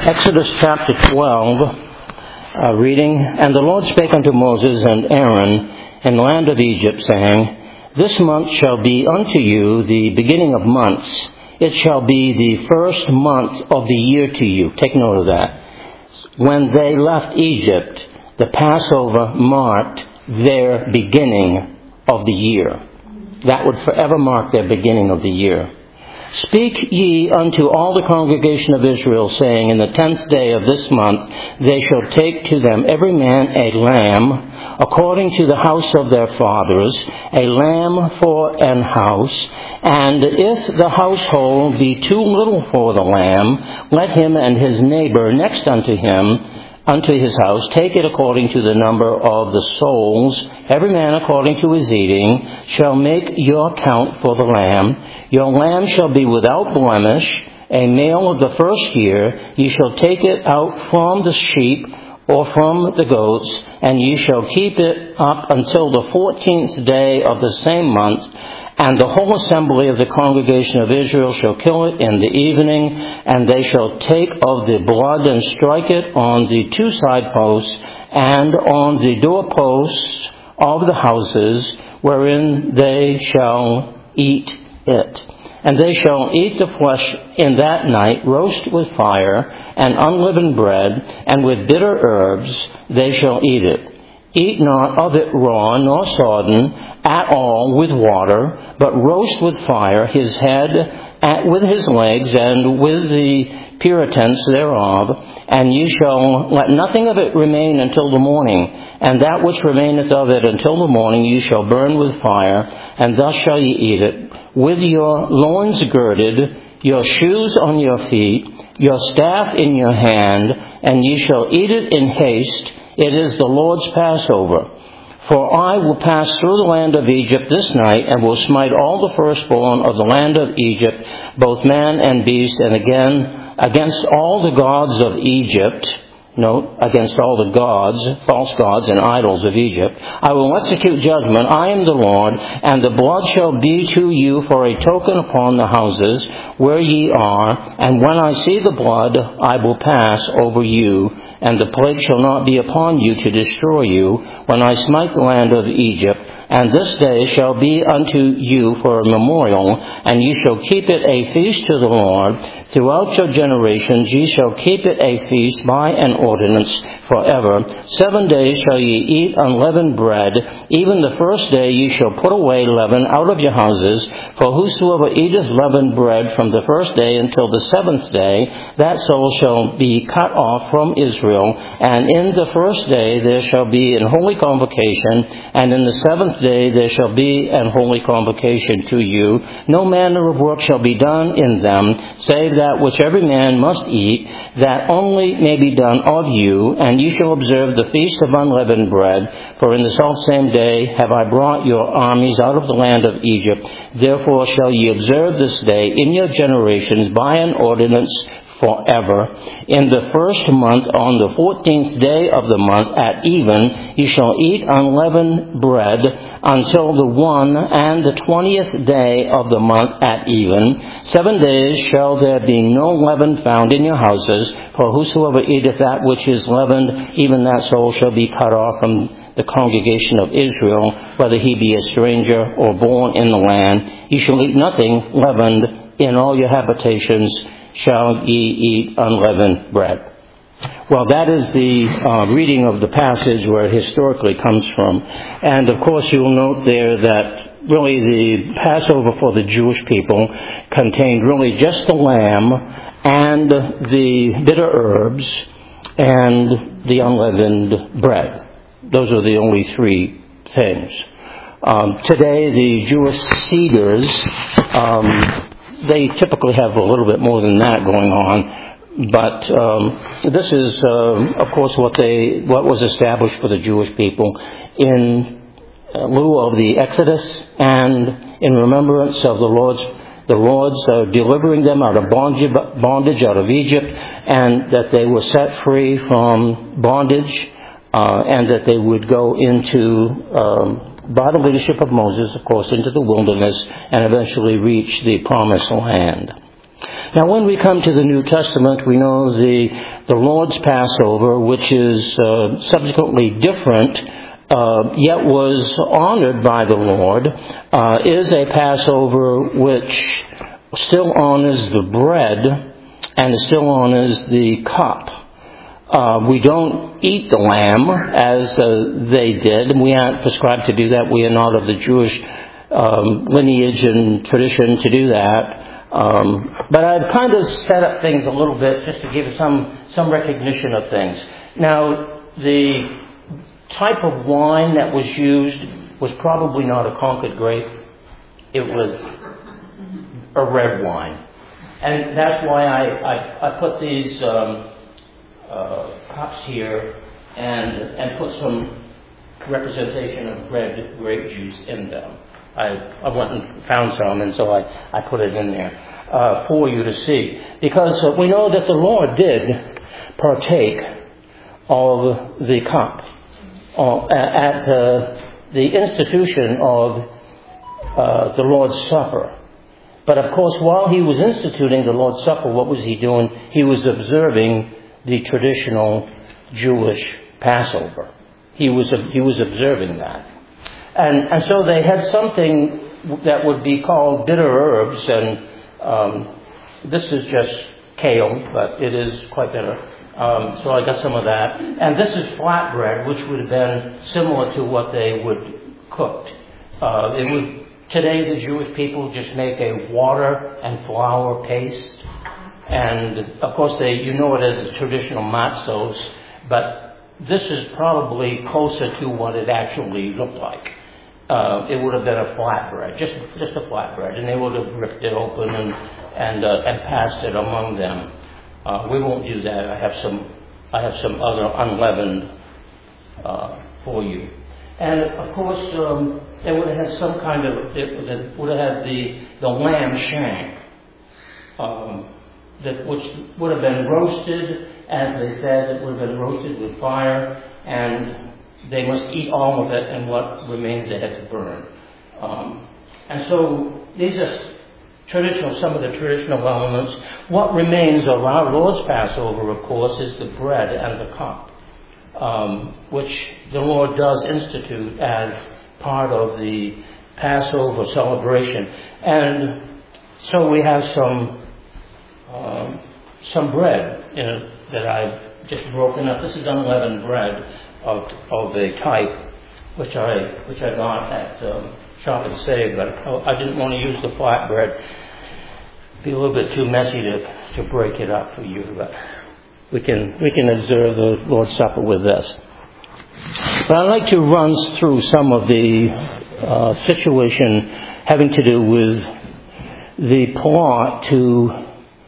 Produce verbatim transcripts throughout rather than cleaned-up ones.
Exodus chapter twelve, uh, reading, And the Lord spake unto Moses and Aaron in the land of Egypt, saying, This month shall be unto you the beginning of months. It shall be the first month of the year to you. Take note of that. When they left Egypt, the Passover marked their beginning of the year. That would forever mark their beginning of the year. Speak ye unto all the congregation of Israel, saying, In the tenth day of this month they shall take to them every man a lamb, according to the house of their fathers, a lamb for an house. And if the household be too little for the lamb, let him and his neighbor next unto him, unto his house, take it according to the number of the souls, every man according to his eating, shall make your count for the lamb. Your lamb shall be without blemish, a male of the first year. Ye shall take it out from the sheep or from the goats, and ye shall keep it up until the fourteenth day of the same month. And the whole assembly of the congregation of Israel shall kill it in the evening, and they shall take of the blood and strike it on the two side posts and on the doorposts of the houses wherein they shall eat it. And they shall eat the flesh in that night, roast with fire and unleavened bread, and with bitter herbs they shall eat it. Eat not of it raw, nor sodden at all with water, but roast with fire his head at, with his legs, and with the puritance thereof. And ye shall let nothing of it remain until the morning. And that which remaineth of it until the morning ye shall burn with fire, and thus shall ye eat it, with your loins girded, your shoes on your feet, your staff in your hand, and ye shall eat it in haste. It is the Lord's Passover. For I will pass through the land of Egypt this night, and will smite all the firstborn of the land of Egypt, both man and beast, and again against all the gods of Egypt. Note, against all the gods, false gods and idols of Egypt. I will execute judgment. I am the Lord, and the blood shall be to you for a token upon the houses where ye are. And when I see the blood, I will pass over you, and the plague shall not be upon you to destroy you, when I smite the land of Egypt. And this day shall be unto you for a memorial, and ye shall keep it a feast to the Lord. Throughout your generations ye shall keep it a feast by an ordinance forever. Seven days shall ye eat unleavened bread. Even the first day ye shall put away leaven out of your houses. For whosoever eateth leavened bread from the first day until the seventh day, that soul shall be cut off from Israel. And in the first day there shall be an holy convocation, and in the seventh day there shall be an holy convocation to you. No manner of work shall be done in them, save that which every man must eat, that only may be done of you. And ye shall observe the feast of unleavened bread. For in the selfsame day have I brought your armies out of the land of Egypt. Therefore shall ye observe this day in your generations by an ordinance forever. In the first month, on the fourteenth day of the month at even, ye shall eat unleavened bread until the one and the twentieth day of the month at even. Seven days shall there be no leaven found in your houses, for whosoever eateth that which is leavened, even that soul shall be cut off from the congregation of Israel, whether he be a stranger or born in the land. Ye shall eat nothing leavened. In all your habitations shall ye eat unleavened bread. Well, that is the uh, reading of the passage where it historically comes from. And of course you'll note there that really the Passover for the Jewish people contained really just the lamb and the bitter herbs and the unleavened bread. Those are the only three things. Um, today the Jewish Seders, um, they typically have a little bit more than that going on, but um, this is, uh, of course, what they what was established for the Jewish people in lieu of the Exodus and in remembrance of the Lord's the Lord's uh, delivering them out of bondage, bondage out of Egypt, and that they were set free from bondage, uh, and that they would go into um, by the leadership of Moses, of course, into the wilderness and eventually reach the promised land. Now, when we come to the New Testament, we know the the Lord's Passover, which is uh, subsequently different, uh, yet was honored by the Lord, uh, is a Passover which still honors the bread and still honors the cup. Uh, we don't eat the lamb as uh, they did, and we aren't prescribed to do that. We are not of the Jewish um, lineage and tradition to do that. Um, but I've kind of set up things a little bit just to give some some recognition of things. Now, the type of wine that was used was probably not a Concord grape. It was a red wine. And that's why I, I, I put these um, uh, cups here and and put some representation of red grape juice in them. I, I went and found some, and so I, I put it in there uh, for you to see. Because uh, we know that the Lord did partake of the cup uh, at uh, the institution of uh, the Lord's Supper. But of course, while he was instituting the Lord's Supper, what was he doing? He was observing the traditional Jewish Passover. He was he was observing that. And, and so they had something that would be called bitter herbs, and um, this is just kale, but it is quite bitter. Um, so I got some of that. And this is flatbread, which would have been similar to what they would cook. Uh, it would today the Jewish people just make a water and flour paste, and of course they you know it as the traditional matzos, but this is probably closer to what it actually looked like. Uh, it would have been a flatbread, just just a flatbread, and they would have ripped it open and and uh, and passed it among them. Uh, we won't do that. I have some I have some other unleavened uh, for you, and of course um, they would have had some kind of it would have had the the lamb shank, um, that which would have been roasted, as they said, it would have been roasted with fire, and they must eat all of it, and what remains they had to burn. Um, and so these are traditional, some of the traditional elements. What remains of our Lord's Passover, of course, is the bread and the cup, um, which the Lord does institute as part of the Passover celebration. And so we have some um, some bread in it that I've just broken up. This is unleavened bread of of a type which I which I got at um, Shop and Save, but I didn't want to use the flatbread. It'd be a little bit too messy to, to break it up for you, but we can we can observe the Lord's Supper with this. But I'd like to run through some of the uh, situation having to do with the plot to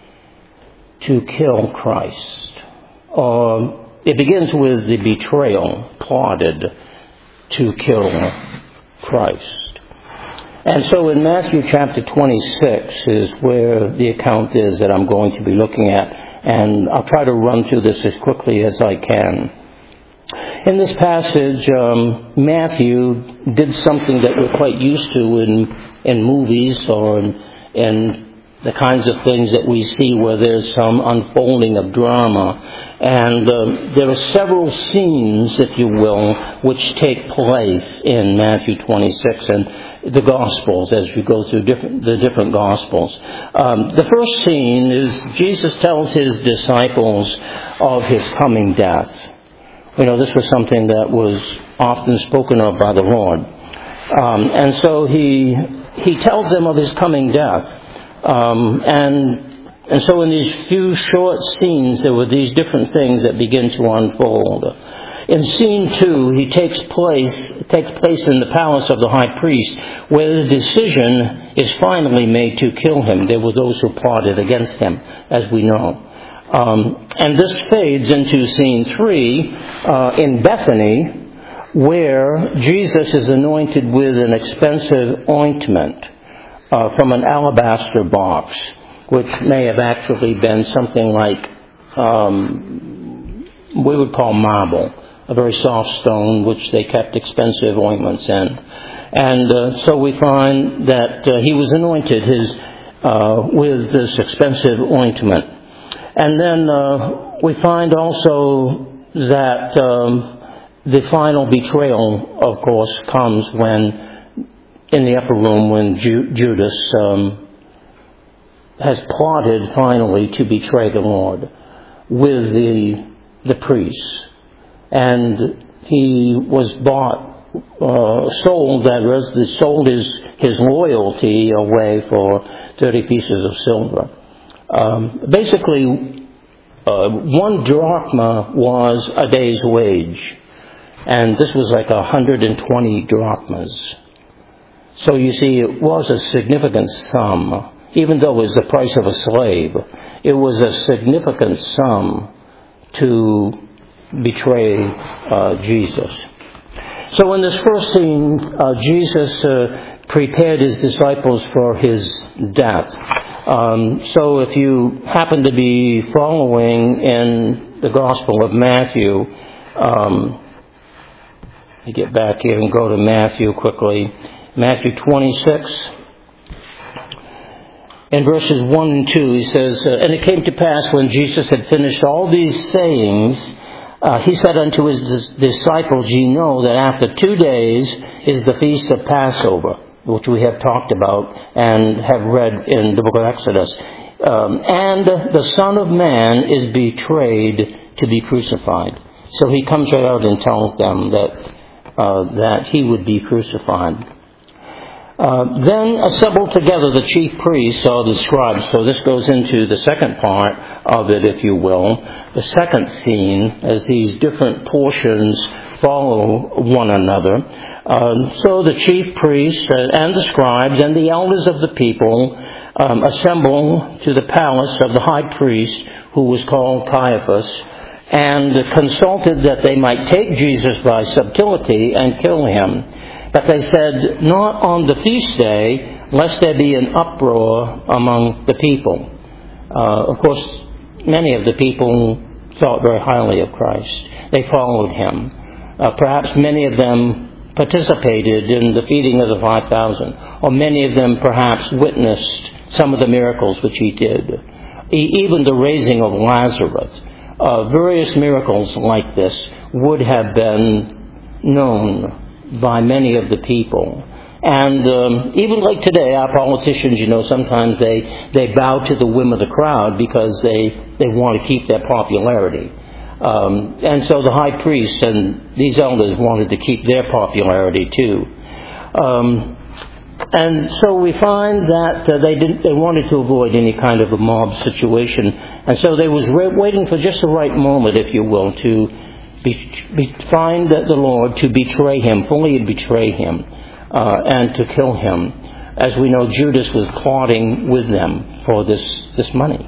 to kill Christ. Um, It begins with the betrayal plotted to kill Christ. And so in Matthew chapter twenty-six is where the account is that I'm going to be looking at. And I'll try to run through this as quickly as I can. In this passage, um, Matthew did something that we're quite used to in, in movies or in, in the kinds of things that we see where there's some unfolding of drama. And um, there are several scenes, if you will, which take place in Matthew twenty-six and the Gospels as you go through different, the different Gospels. Um, the first scene is Jesus tells his disciples of his coming death. You know, this was something that was often spoken of by the Lord. Um, and so he he tells them of his coming death. Um, and and so in these few short scenes, there were these different things that begin to unfold. In scene two, he takes place takes place in the palace of the high priest, where the decision is finally made to kill him. There were those who plotted against him, as we know. Um, and this fades into scene three uh, in Bethany, where Jesus is anointed with an expensive ointment uh, from an alabaster box, which may have actually been something like um, we would call marble, a very soft stone which they kept expensive ointments in. And uh, so we find that uh, he was anointed. His uh, with this expensive ointment. And then uh, we find also that um, the final betrayal, of course, comes when, in the upper room, when Ju- Judas um, has plotted finally to betray the Lord with the the priests. And he was bought, uh, sold, that is, sold his, his loyalty away for thirty pieces of silver. Um, basically, uh, one drachma was a day's wage, and this was like one hundred twenty drachmas. So you see, it was a significant sum. Even though it was the price of a slave, it was a significant sum to betray uh, Jesus. So in this first scene, uh, Jesus uh, prepared his disciples for his death. Um, so if you happen to be following in the Gospel of Matthew, um, let me get back here and go to Matthew quickly. Matthew twenty-six. In verses one and two, he says, uh, And it came to pass when Jesus had finished all these sayings, uh, he said unto his dis- disciples, Ye know that after two days is the feast of Passover, which we have talked about and have read in the book of Exodus. Um, and the Son of Man is betrayed to be crucified. So he comes right out and tells them that uh, that he would be crucified. Uh, then assembled together the chief priests or the scribes. So this goes into the second part of it, if you will. The second scene, as these different portions follow one another. Uh, so the chief priests and the scribes and the elders of the people um, assemble to the palace of the high priest, who was called Caiaphas, and consulted that they might take Jesus by subtlety and kill him. But they said, Not on the feast day, lest there be an uproar among the people. Uh, of course, many of the people thought very highly of Christ. They followed him. Uh, perhaps many of them participated in the feeding of the five thousand. Or many of them perhaps witnessed some of the miracles which he did. E- even the raising of Lazarus. Uh, various miracles like this would have been known by many of the people. And um, even like today, our politicians, you know, sometimes they, they bow to the whim of the crowd because they, they want to keep their popularity. Um, and so the high priests and these elders wanted to keep their popularity too. Um, and so we find that uh, they didn't, they wanted to avoid any kind of a mob situation. And so they was re- waiting for just the right moment, if you will, to Be, be, find the Lord to betray him, fully betray him, uh, and to kill him. As we know, Judas was plotting with them for this, this money.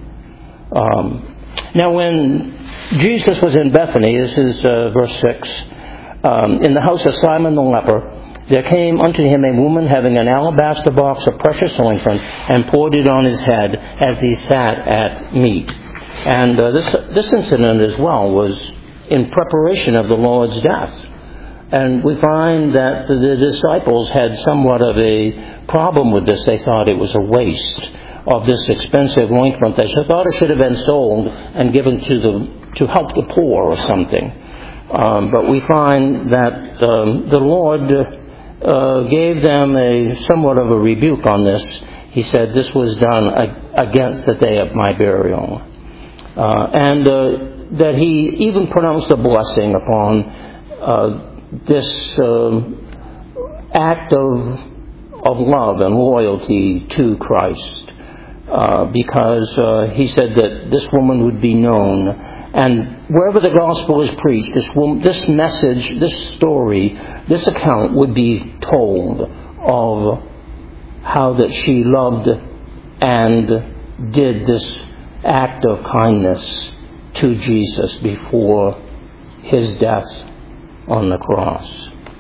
Um, now, when Jesus was in Bethany, this is uh, verse six, um, in the house of Simon the leper, there came unto him a woman having an alabaster box of precious ointment, and poured it on his head as he sat at meat. And uh, this this incident as well was in preparation of the Lord's death. And we find that the disciples had somewhat of a problem with this. They thought it was a waste of this expensive ointment. They thought it should have been sold and given to the to help the poor or something. Um, but we find that um, the Lord uh, gave them a somewhat of a rebuke on this. He said this was done against the day of my burial. Uh, and uh, that he even pronounced a blessing upon uh, this uh, act of of love and loyalty to Christ, uh, because uh, he said that this woman would be known, and wherever the gospel is preached, this woman, this message, this story, this account would be told of how that she loved and did this act of kindness to Jesus before his death on the cross.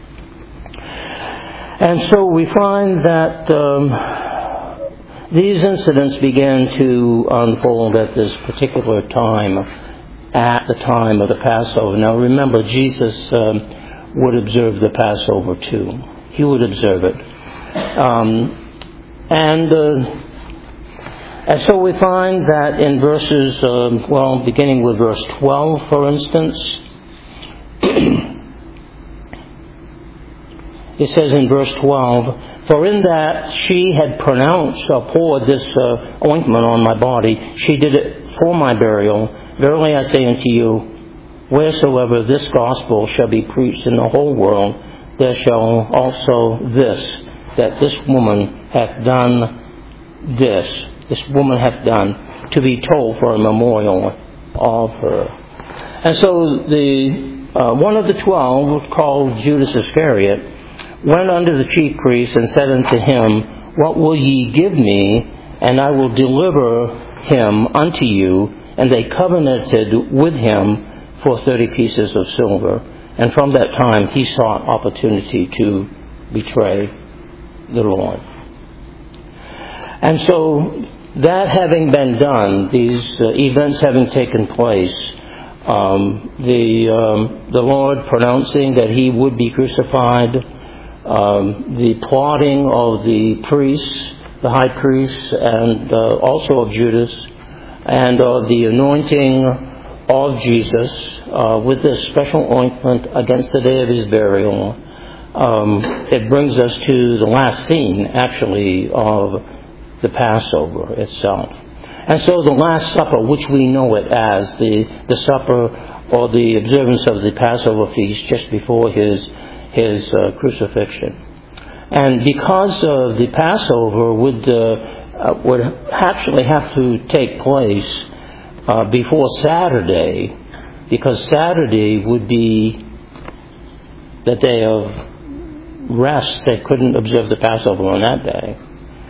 And so we find that um, these incidents began to unfold at this particular time, at the time of the Passover. Now remember, Jesus um, would observe the Passover too. He would observe it. Um, and uh, And so we find that in verses, um, well, beginning with verse twelve, for instance, it says in verse twelve, "For in that she had pronounced or poured this uh, ointment on my body, she did it for my burial. Verily I say unto you, wheresoever this gospel shall be preached in the whole world, there shall also this, that this woman hath done this, this woman hath done, to be told for a memorial of her." And so the uh, one of the twelve, called Judas Iscariot, went unto the chief priests and said unto him, "What will ye give me, and I will deliver him unto you?" And they covenanted with him for thirty pieces of silver. And from that time he sought opportunity to betray the Lord. And so, that having been done, these uh, events having taken place, um, the um, the Lord pronouncing that he would be crucified, um, the plotting of the priests, the high priests, and uh, also of Judas, and of the anointing of Jesus uh, with this special ointment against the day of his burial. Um, it brings us to the last scene, actually, of the Passover itself. And so the Last Supper, which we know it as the, the supper or the observance of the Passover feast just before his, his uh, crucifixion. And because uh, the Passover would, uh, uh, would actually have to take place uh, before Saturday, because Saturday would be the day of rest. They couldn't observe the Passover on that day.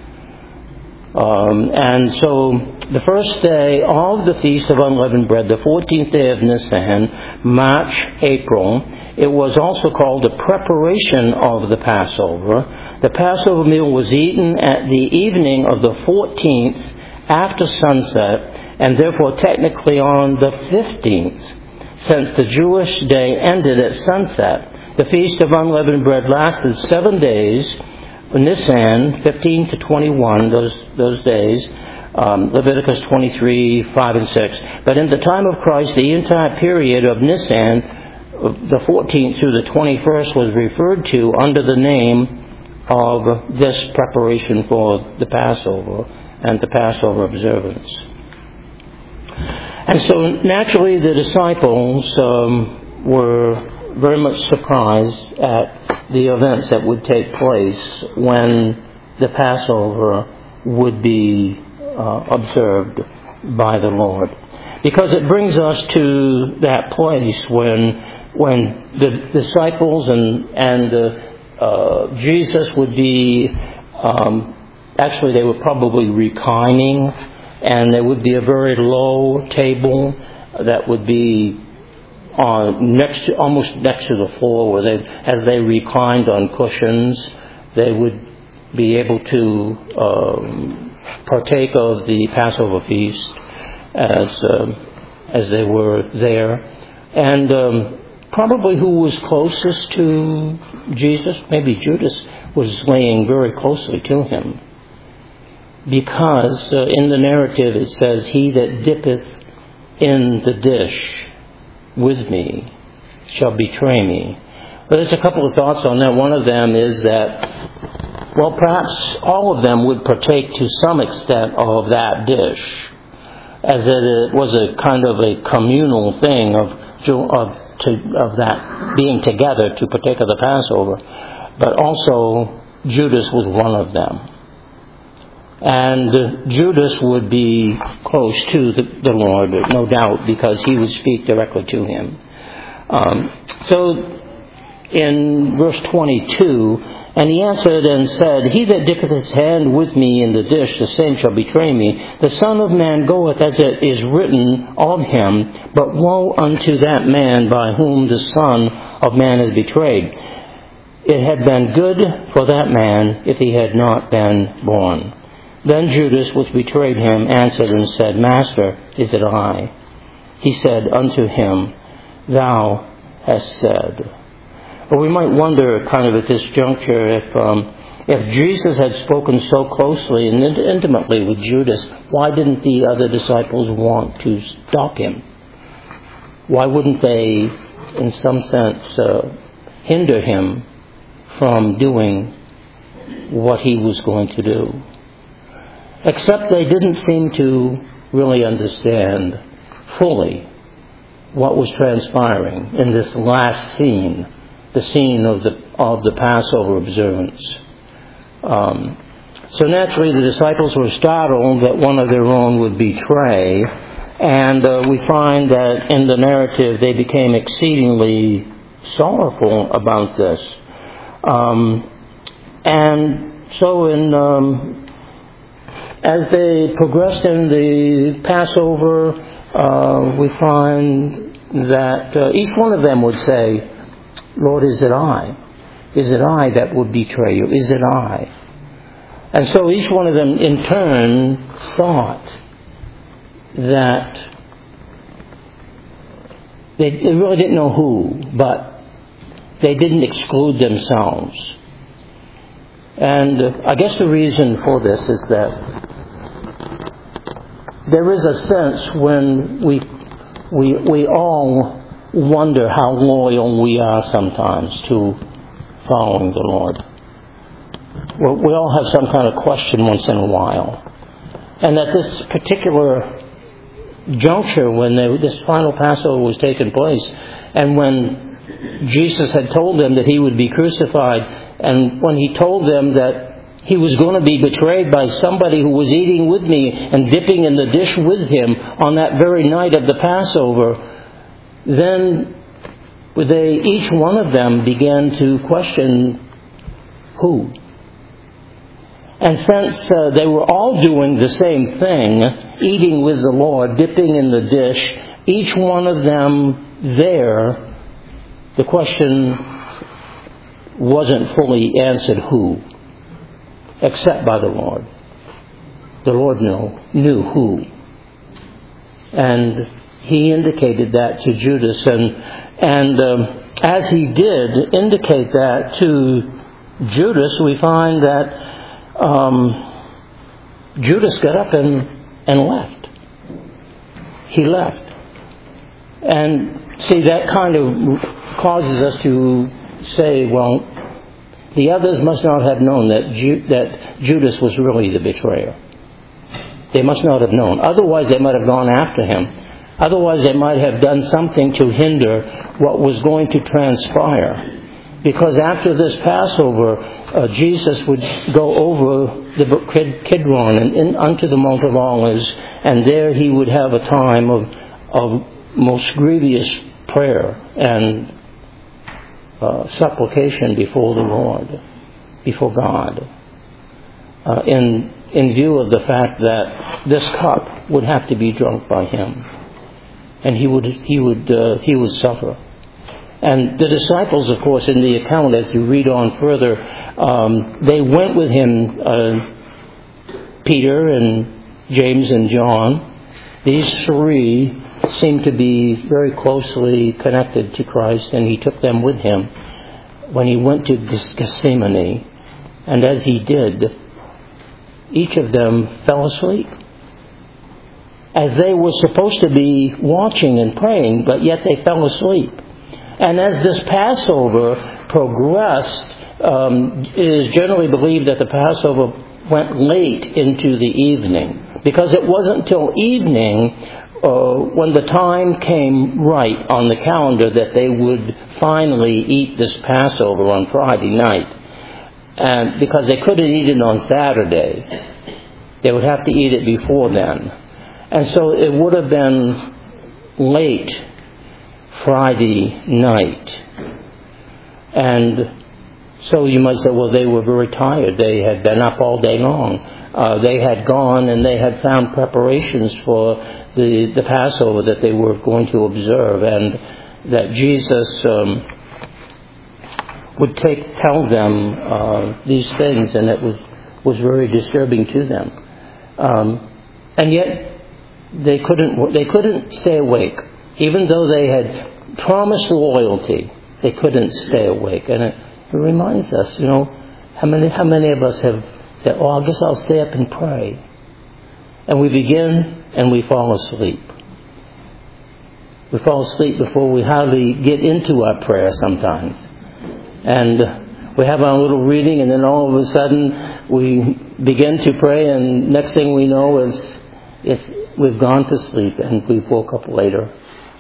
Um, and so the first day of the Feast of Unleavened Bread, the fourteenth day of Nisan, March, April, it was also called the preparation of the Passover. The Passover meal was eaten at the evening of the fourteenth after sunset, and therefore technically on the fifteenth, since the Jewish day ended at sunset. The Feast of Unleavened Bread lasted seven days, Nisan, fifteen to twenty-one, those those days, um, Leviticus twenty-three, five and six. But in the time of Christ, the entire period of Nisan, the fourteenth through the twenty-first, was referred to under the name of this preparation for the Passover and the Passover observance. And so naturally the disciples um, were very much surprised at the events that would take place when the Passover would be uh, observed by the Lord. Because it brings us to that place when when the disciples and, and uh, uh, Jesus would be, um, actually they were probably reclining, and there would be a very low table that would be Uh, next to, almost next to the floor, where they, as they reclined on cushions, they would be able to um, partake of the Passover feast as um, as they were there. And um, probably who was closest to Jesus? Maybe Judas was laying very closely to him, because uh, in the narrative it says, "He that dippeth in the dish with me shall betray me." But there's a couple of thoughts on that. One of them is that, well, perhaps all of them would partake to some extent of that dish, as that it was a kind of a communal thing of of, to, of that being together to partake of the Passover. But also Judas was one of them. And Judas would be close to the, the Lord, no doubt, because he would speak directly to him. Um, so in verse twenty-two, "And he answered and said, He that dippeth his hand with me in the dish, the same shall betray me. The Son of Man goeth as it is written of him, but woe unto that man by whom the Son of Man is betrayed. It had been good for that man if he had not been born." Then Judas, which betrayed him, answered and said, "Master, is it I?" He said unto him, "Thou hast said." But we might wonder kind of at this juncture if um, If Jesus had spoken so closely and intimately with Judas, why didn't the other disciples want to stop him? Why wouldn't they, in some sense, uh, hinder him from doing what he was going to do? Except they didn't seem to really understand fully what was transpiring in this last scene, the scene of the of the Passover observance. Um, so naturally the disciples were startled that one of their own would betray, and uh, we find that in the narrative they became exceedingly sorrowful about this. Um, and so in um, as they progressed in the Passover, uh, we find that uh, each one of them would say, Lord, is it I? Is it I that would betray you? Is it I? And so each one of them in turn thought that they, they really didn't know who, but they didn't exclude themselves. And uh, I guess the reason for this is that there is a sense when we we we all wonder how loyal we are sometimes to following the Lord. Well, we all have some kind of question once in a while. And at this particular juncture, when they, this final Passover was taking place, and when Jesus had told them that he would be crucified, and when he told them that he was going to be betrayed by somebody who was eating with me and dipping in the dish with him on that very night of the Passover, then they, each one of them began to question who. And since uh, they were all doing the same thing, eating with the Lord, dipping in the dish, each one of them there, the question wasn't fully answered who, except by the Lord. The Lord knew, knew who. And he indicated that to Judas. And, and um, as he did indicate that to Judas, we find that um, Judas got up and, and left. He left. And see, that kind of causes us to say, well, the others must not have known that Ju- that Judas was really the betrayer. They must not have known. Otherwise, they might have gone after him. Otherwise, they might have done something to hinder what was going to transpire. Because after this Passover, uh, Jesus would go over the Kidron and in, unto the Mount of Olives, and there he would have a time of, of most grievous prayer and uh, supplication before the Lord, before God, uh, in in view of the fact that this cup would have to be drunk by him, and he would he would uh, he would suffer. And the disciples, of course, in the account, as you read on further, um, they went with him, uh, Peter and James and John. These three seemed to be very closely connected to Christ, and he took them with him when he went to Gethsemane. And as he did, each of them fell asleep, as they were supposed to be watching and praying, but yet they fell asleep. And as this Passover progressed, um, it is generally believed that the Passover went late into the evening, because it wasn't until evening, uh, when the time came right on the calendar, that they would finally eat this Passover on Friday night. And because they couldn't eat it on Saturday, they would have to eat it before then. And so it would have been late Friday night. And so you might say, well, they were very tired. They had been up all day long. Uh, they had gone and they had found preparations for the, the Passover that they were going to observe, and that Jesus um, would take tell them uh, these things, and it was, was very disturbing to them. Um, and yet they couldn't they couldn't stay awake. Even though they had promised loyalty, they couldn't stay awake. And it, it reminds us, you know, How many, how many of us have said, oh, I guess I'll stay up and pray. And we begin and we fall asleep. We fall asleep before we hardly get into our prayer sometimes. And we have our little reading, and then all of a sudden we begin to pray, and next thing we know is it's, we've gone to sleep and we've woke up later.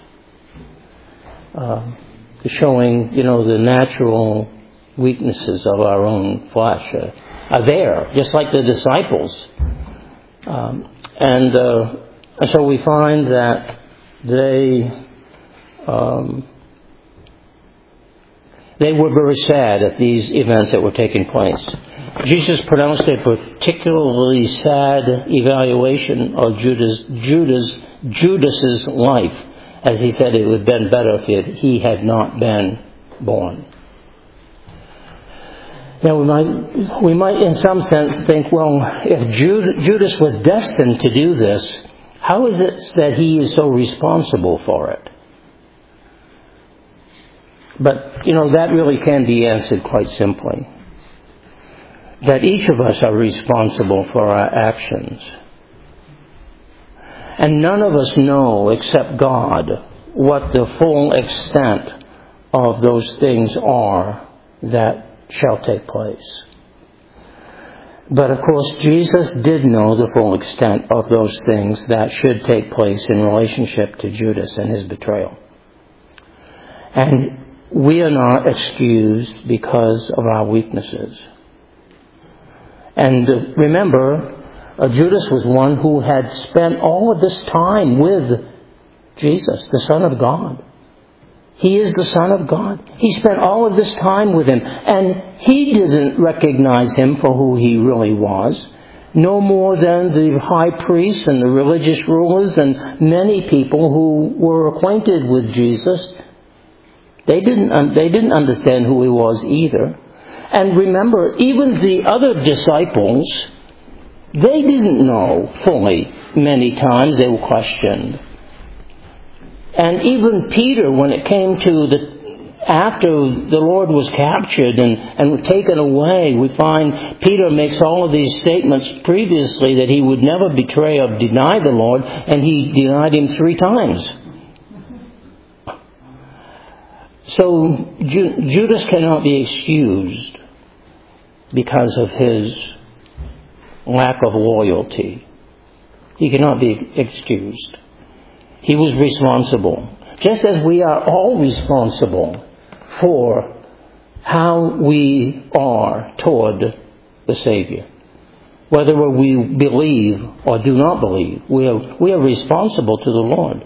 Uh, showing, you know, the natural weaknesses of our own flesh uh, are there, just like the disciples. Um, and, uh, and so we find that they um, they were very sad at these events that were taking place. Jesus pronounced a particularly sad evaluation of Judas, Judas, Judas's life, as he said it would have been better if he had not been born. Now we might, we might in some sense think, well, if Judas was destined to do this, how is it that he is so responsible for it? But, you know, that really can be answered quite simply. That each of us are responsible for our actions. And none of us know, except God, what the full extent of those things are that shall take place. But of course, Jesus did know the full extent of those things that should take place in relationship to Judas and his betrayal. And we are not excused because of our weaknesses. And remember, uh, Judas was one who had spent all of this time with Jesus, the Son of God. He is the Son of God. He spent all of this time with him. And he didn't recognize him for who he really was. No more than the high priests and the religious rulers and many people who were acquainted with Jesus. They didn't, they didn't understand who he was either. And remember, even the other disciples, they didn't know fully. Many times they were questioned. And even Peter, when it came to the, after the Lord was captured and, and taken away, we find Peter makes all of these statements previously that he would never betray or deny the Lord, and he denied him three times. So Ju- Judas cannot be excused because of his lack of loyalty. He cannot be excused. He was responsible, just as we are all responsible for how we are toward the Savior. Whether we believe or do not believe, we are, we are responsible to the Lord.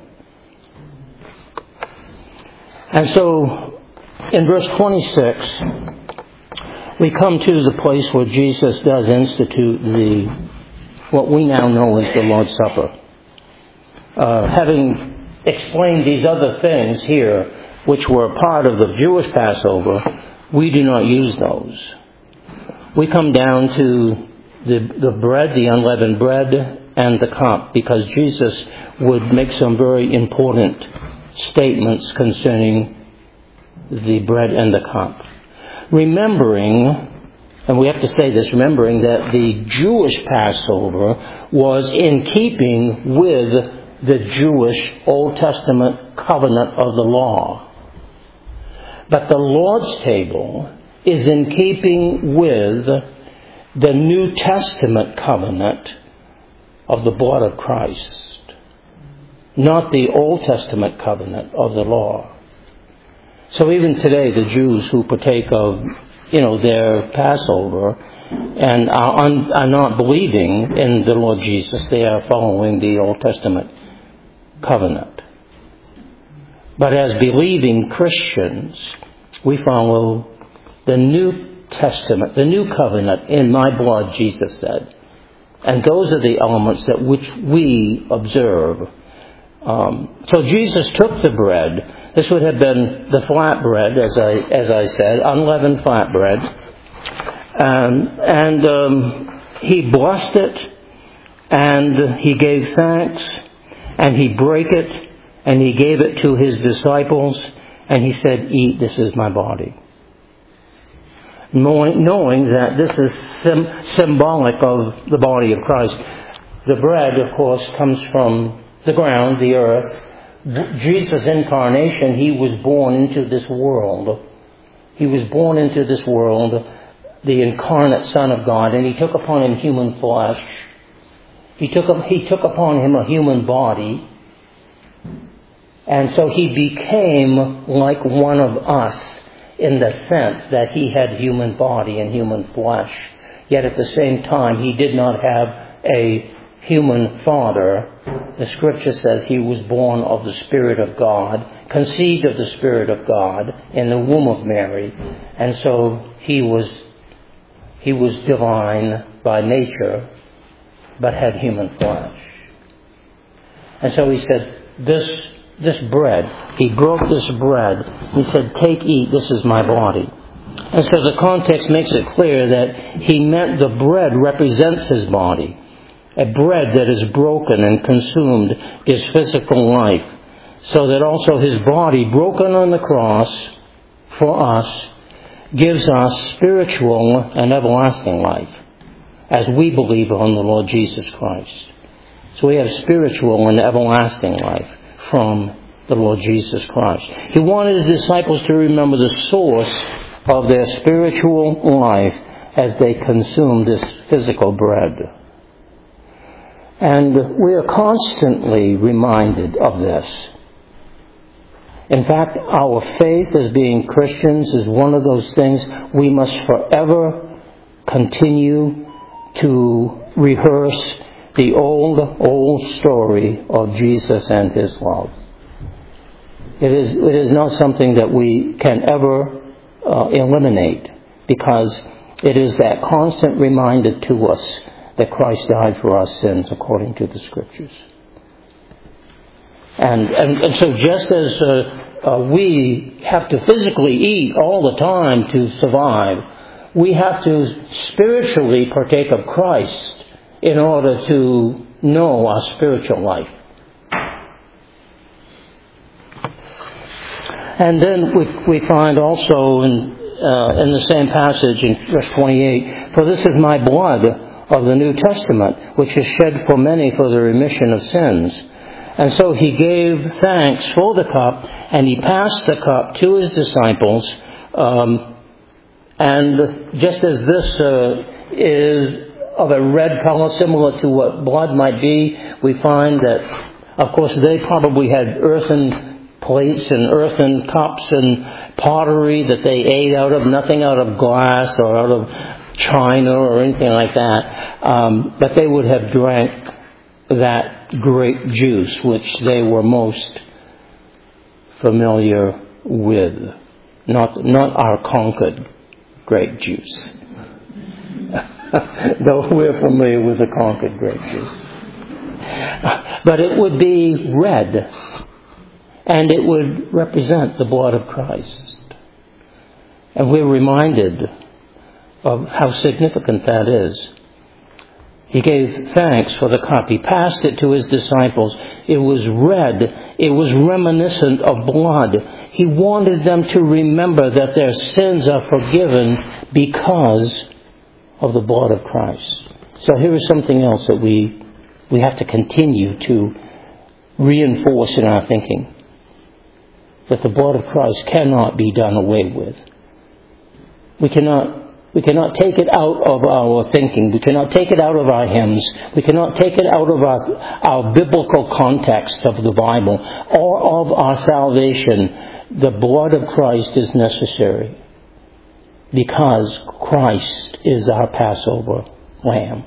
And so, in verse twenty-six, we come to the place where Jesus does institute the what we now know as the Lord's Supper. Uh, having explained these other things here, which were part of the Jewish Passover, we do not use those. We come down to the, the bread, the unleavened bread, and the cup, because Jesus would make some very important statements concerning the bread and the cup. Remembering, and we have to say this, remembering that the Jewish Passover was in keeping with the Jewish Old Testament covenant of the law. But the Lord's table is in keeping with the New Testament covenant of the blood of Christ, not the Old Testament covenant of the law. So even today, the Jews who partake of, you know, their Passover and are, un, are not believing in the Lord Jesus, they are following the Old Testament covenant. But as believing Christians, we follow the New Testament, the New Covenant in my blood, Jesus said. And those are the elements that which we observe. Um, so Jesus took the bread. This would have been the flat bread, as I as I said, unleavened flat bread. Um, and um, he blessed it, and he gave thanks, and he brake it, and he gave it to his disciples, and he said, "Eat, this is my body." knowing, knowing that this is sim- symbolic of the body of Christ. The bread, of course, comes from the ground, the earth. Jesus' incarnation, he was born into this world. He was born into this world, the incarnate Son of God, and he took upon him human flesh. He took, he took upon him a human body. And so he became like one of us in the sense that he had human body and human flesh. Yet at the same time, he did not have a human father. The scripture says he was born of the Spirit of God, conceived of the Spirit of God in the womb of Mary. And so he was, he was divine by nature, but had human flesh. And so he said, this This bread, he broke this bread. He said, take, eat, this is my body. And so the context makes it clear that he meant the bread represents his body. A bread that is broken and consumed is physical life. So that also his body, broken on the cross for us, gives us spiritual and everlasting life, as we believe on the Lord Jesus Christ. So we have spiritual and everlasting life from the Lord Jesus Christ. He wanted his disciples to remember the source of their spiritual life as they consumed this physical bread. And we are constantly reminded of this. In fact, our faith as being Christians is one of those things we must forever continue to rehearse the old, old story of Jesus and his love. It is, it is not something that we can ever uh, eliminate, because it is that constant reminder to us that Christ died for our sins according to the Scriptures. And, and, and so just as uh, uh, we have to physically eat all the time to survive, we have to spiritually partake of Christ in order to know our spiritual life. And then we, we find also in, uh, in the same passage in verse twenty-eight, for this is my blood of the New Testament, which is shed for many for the remission of sins. And so he gave thanks for the cup, and he passed the cup to his disciples. Um, and just as this uh, is of a red color, similar to what blood might be, we find that, of course, they probably had earthen plates and earthen cups and pottery that they ate out of, nothing out of glass or out of china or anything like that. Um, but they would have drank that grape juice, which they were most familiar with. Not, not our Concord grape juice. Though we're familiar with the Concord grape juice. But it would be red, and it would represent the blood of Christ. And we're reminded of how significant that is. He gave thanks for the cup. He passed it to his disciples. It was red. It was reminiscent of blood. He wanted them to remember that their sins are forgiven because of the blood of Christ. So here is something else that we we have to continue to reinforce in our thinking. That the blood of Christ cannot be done away with. We cannot we cannot take it out of our thinking. We cannot take it out of our hymns. We cannot take it out of our, our biblical context of the Bible or of our salvation. The blood of Christ is necessary, because Christ is our Passover lamb.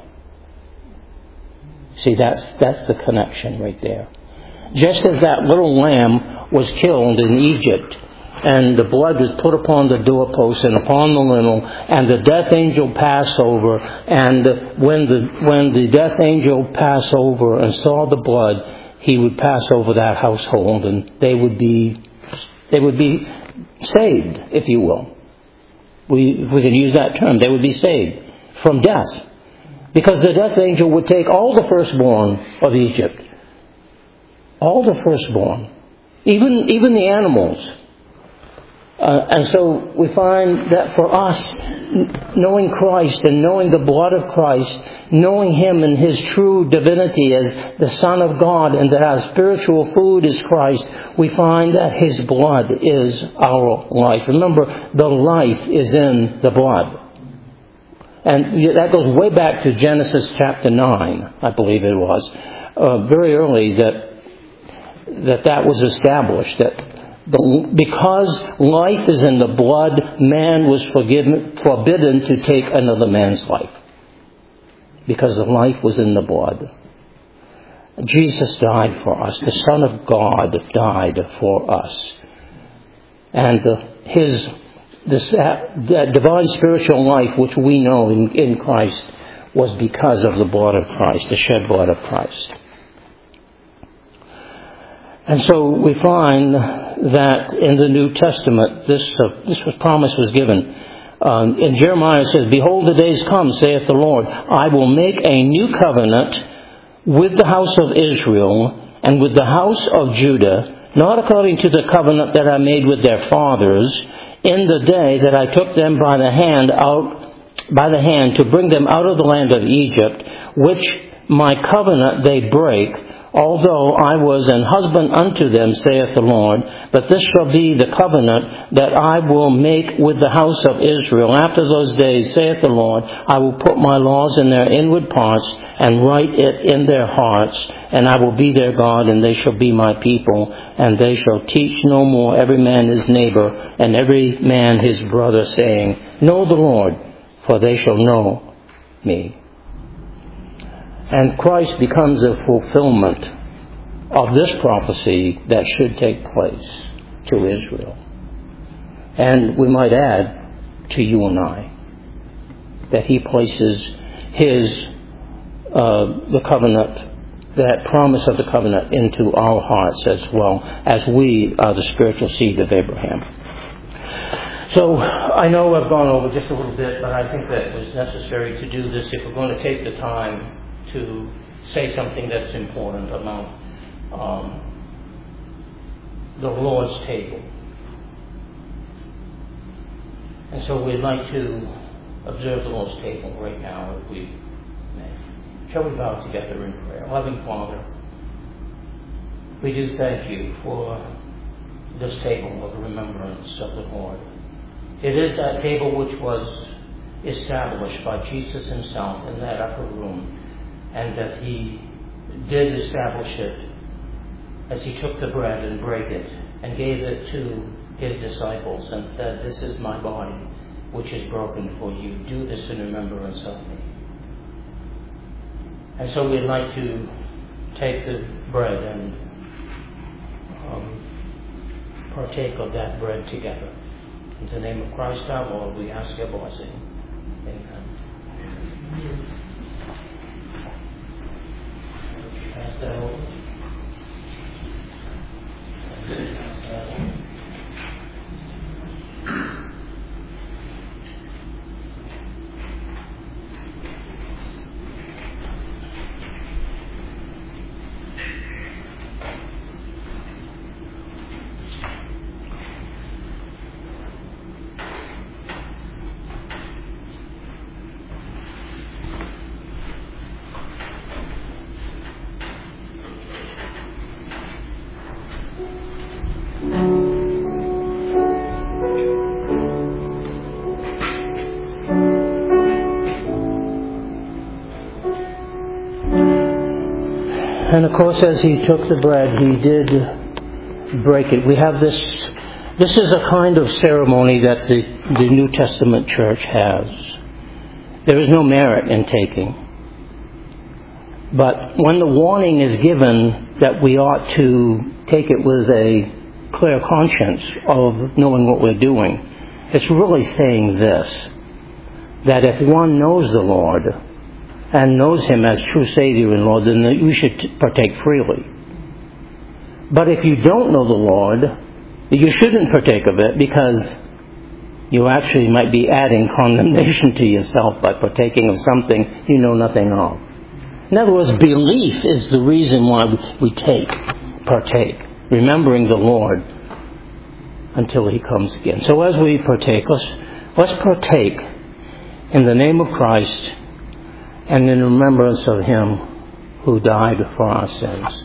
See, that's that's the connection right there. Just as that little lamb was killed in Egypt, and the blood was put upon the doorpost and upon the lintel, and the death angel passed over, and when the when the death angel passed over and saw the blood, he would pass over that household, and they would be they would be saved, if you will. We, if we can use that term, they would be saved from death. Because the death angel would take all the firstborn of Egypt. All the firstborn. Even, even the animals. Uh, and so we find that for us, knowing Christ and knowing the blood of Christ, knowing Him and His true divinity as the Son of God, and that our spiritual food is Christ, we find that His blood is our life. Remember, the life is in the blood. And that goes way back to Genesis chapter nine, I believe it was. Uh, very early that, that that was established, that The, because life is in the blood, man was forgiven, forbidden to take another man's life. Because the life was in the blood. Jesus died for us. The Son of God died for us. And the, His this, that, that divine spiritual life which we know in, in Christ was because of the blood of Christ, the shed blood of Christ. And so we find that in the New Testament, this uh, this was, promise was given. Um, in Jeremiah it says, "Behold, the days come, saith the Lord, I will make a new covenant with the house of Israel and with the house of Judah, not according to the covenant that I made with their fathers, in the day that I took them by the hand out by the hand to bring them out of the land of Egypt, which my covenant they break. Although I was an husband unto them, saith the Lord, but this shall be the covenant that I will make with the house of Israel. After those days, saith the Lord, I will put my laws in their inward parts and write it in their hearts, and I will be their God, and they shall be my people, and they shall teach no more every man his neighbor and every man his brother, saying, Know the Lord, for they shall know me." And Christ becomes a fulfillment of this prophecy that should take place to Israel. And we might add to you and I that He places His, uh, the covenant, that promise of the covenant into our hearts as well, as we are the spiritual seed of Abraham. So I know I've gone over just a little bit, but I think that it was necessary to do this if we're going to take the time to say something that's important about um, the Lord's table. And so we'd like to observe the Lord's table right now, if we may. Shall we bow together in prayer? Loving Father, we do thank You for this table of remembrance of the Lord. It is that table which was established by Jesus Himself in that upper room, and that He did establish it as He took the bread and brake it and gave it to His disciples and said, This is my body, which is broken for you. Do this in remembrance of me. And so we'd like to take the bread and um, partake of that bread together. In the name of Christ our Lord, we ask Your blessing. Amen. Pass that over. Pass that over. And of course, as He took the bread, He did break it. We have this, this is a kind of ceremony that the, the New Testament church has. There is no merit in taking. But when the warning is given that we ought to take it with a clear conscience of knowing what we're doing, it's really saying this, that if one knows the Lord and knows Him as true Savior and Lord, then you should partake freely. But if you don't know the Lord, you shouldn't partake of it, because you actually might be adding condemnation to yourself by partaking of something you know nothing of. In other words, belief is the reason why we take, partake, remembering the Lord. until he comes again. So as we partake, let's, let's partake in the name of Christ and in remembrance of him who died for our sins.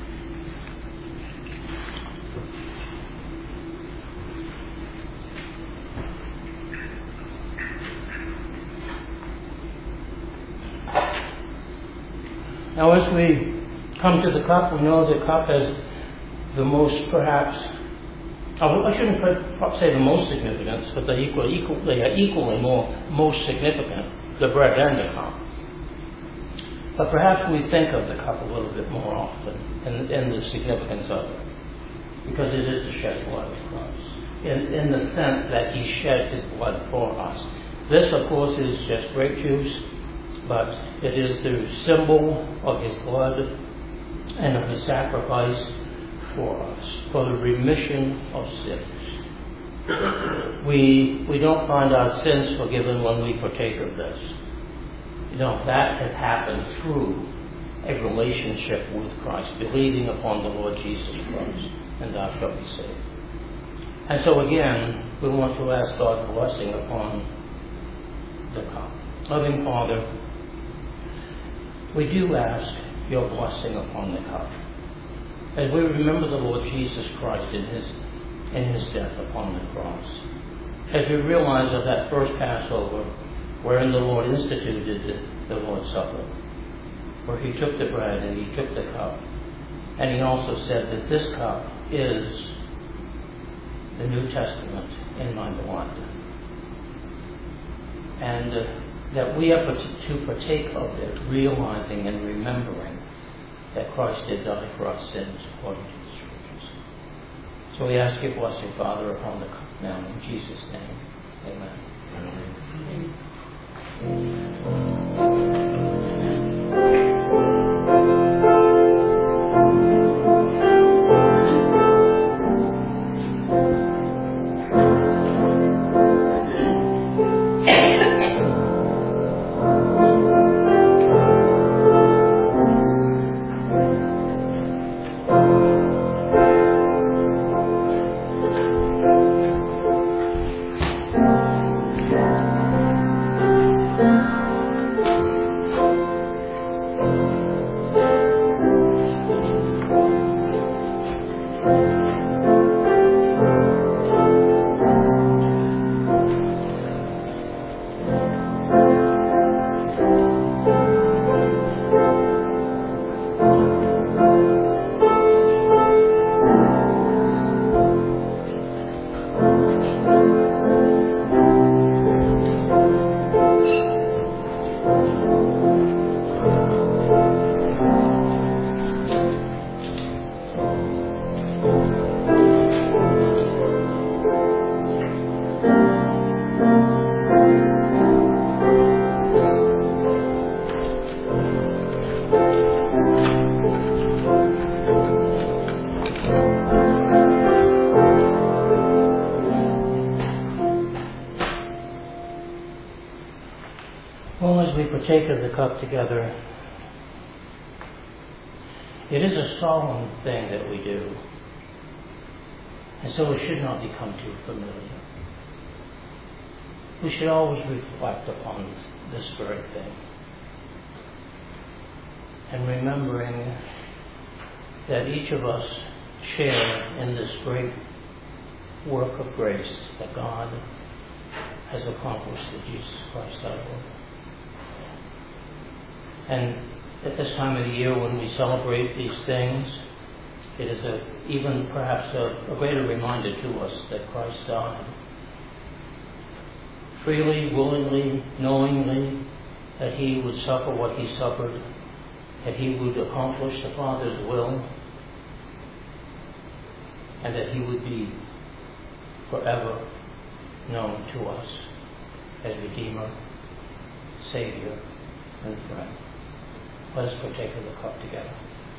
Now as we come to the cup, we know the cup has the most, perhaps, I shouldn't say the most significance, but they, equal, equal, they are equally more most significant, the bread and the cup. But perhaps we think of the cup a little bit more often in, in the significance of it, because it is the shed blood of Christ, in, in the sense that he shed his blood for us. This, of course, is just grape juice, but it is the symbol of his blood and of his sacrifice for us, for the remission of sins. We we don't find our sins forgiven when we partake of this. You know, that has happened through a relationship with Christ, believing upon the Lord Jesus Christ, and thou shalt be saved. And so again, we want to ask God's blessing upon the cup. Loving Father, we do ask your blessing upon the cup. As we remember the Lord Jesus Christ in his, in his death upon the cross. As we realize of that first Passover, wherein the Lord instituted the Lord's Supper, where he took the bread and he took the cup. And he also said that this cup is the New Testament in my blood. And uh, that we are to partake of it, realizing and remembering that Christ did die for our sins according to the Scriptures. So we ask your blessing, Father, upon the cup now in Jesus' name. Amen. Amen. Partake of the cup together. It is a solemn thing that we do, and so it should not become too familiar. We should always reflect upon this very thing, and remembering that each of us share in this great work of grace that God has accomplished through Jesus Christ our Lord. And at this time of the year when we celebrate these things, it is a, even perhaps a, a greater reminder to us that Christ died freely, willingly, knowingly, that he would suffer what he suffered, that he would accomplish the Father's will, and that he would be forever known to us as Redeemer, Savior, and friend. Let us partake of the cup together.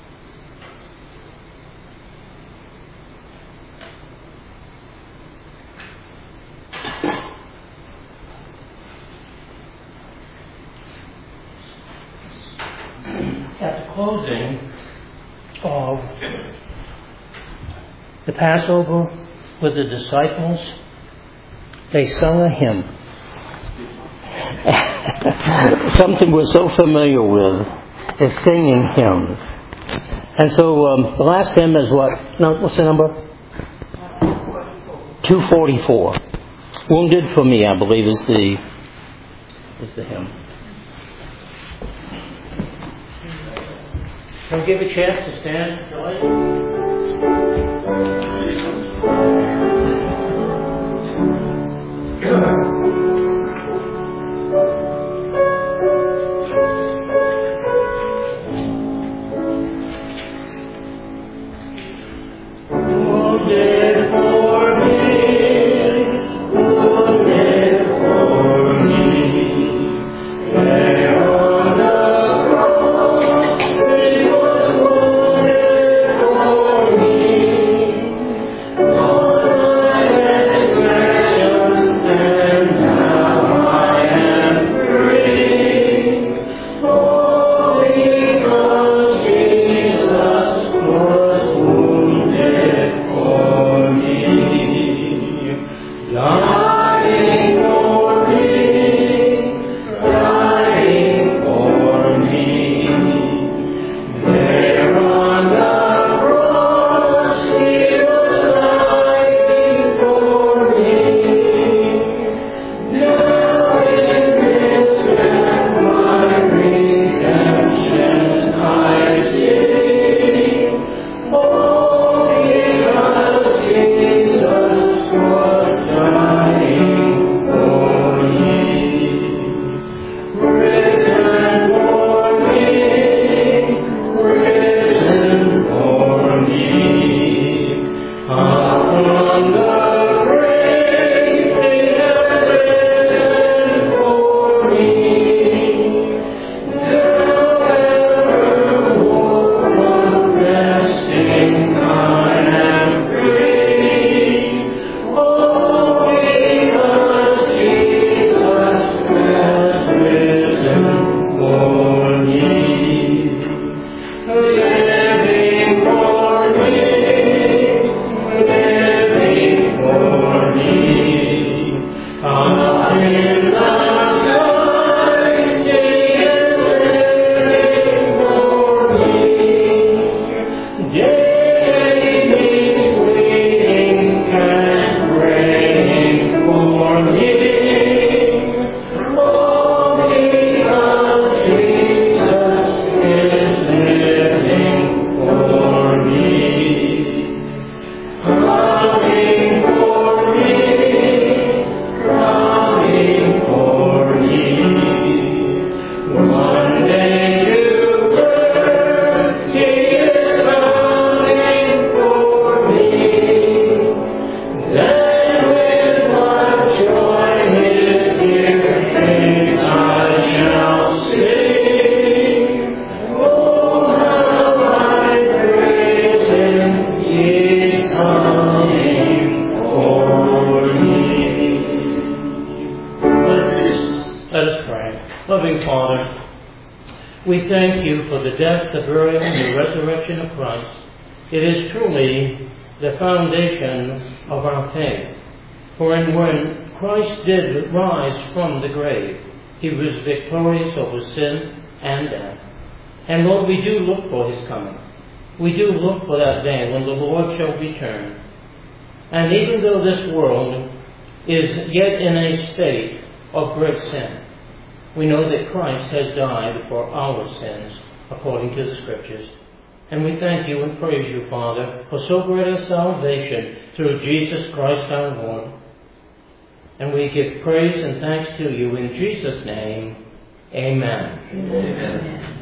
At the closing of the Passover with the disciples, they sung a hymn. Something we're so familiar with is singing hymns. And so um, the last hymn is what? No, what's the number? two forty-four. Wounded for Me, I believe, is the is the hymn. Can we give a chance to stand, Joy? Loving Father, we thank you for the death, the burial, and the resurrection of Christ. It is truly the foundation of our faith. For when Christ did rise from the grave, he was victorious over sin and death. And Lord, we do look for his coming. We do look for that day when the Lord shall return. And even though this world is yet in a state of great sin, we know that Christ has died for our sins, according to the Scriptures. And we thank you and praise you, Father, for so great a salvation through Jesus Christ our Lord. And we give praise and thanks to you in Jesus' name. Amen. Amen.